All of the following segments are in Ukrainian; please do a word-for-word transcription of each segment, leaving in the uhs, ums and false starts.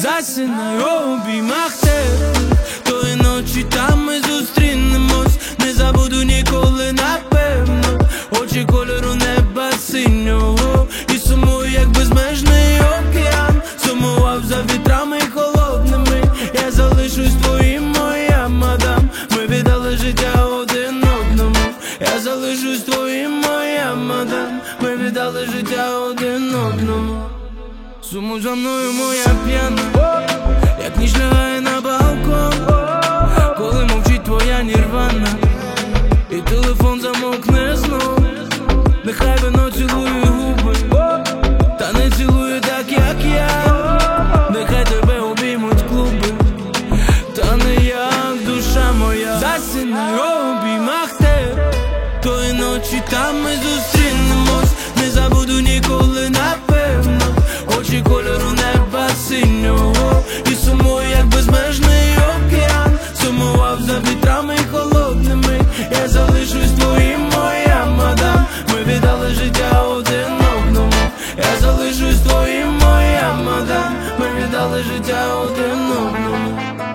засинай у обіймах тебе. Тої ночі там ми зустрінемось, не забуду ніколи, напевно. Очі кольору неба синього, і сумую, як безмежний океан. Сумував за вітрами холодними, я залишусь твоїм, моя мадам. Ми віддали життя один одному. Я залишусь твоїм, моя мадам. Ми віддали життя один одному. Сумуй за мною, моя п'яна, як ніч лягає на балкон, коли мовчить твоя нірвана, і телефон замовкне знов. Нехай вино цілує губи, та не цілує так, як я. Нехай тебе обіймуть клуби, та не як душа моя. Засинай у обіймах тебе. Тої ночі там ми зустрінемось, не забуду ніколи, напевно. Очі кольору неба синього, і сумую, як безмежний океан. Сумував за вітрами холодними, я залишусь твоїм, моя мадам. Ми віддали життя один одному. Я залишусь твоїм, моя мадам. Ми віддали життя один одному.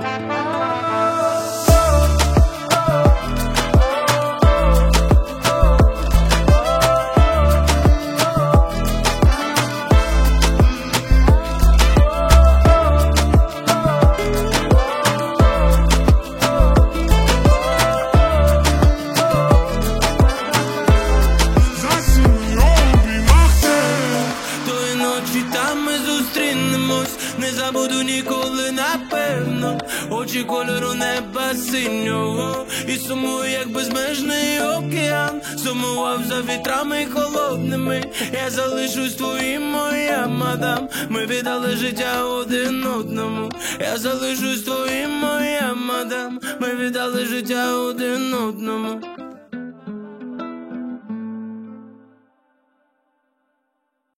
Там ми зустрінемось, не забуду ніколи, напевно. Очі кольору неба синього, і сумую, як безмежний океан. Сумував за вітрами холодними, я залишусь твоїм, моя мадам. Ми віддали життя один одному. Я залишусь твоїм, моя мадам. Ми віддали життя один одному.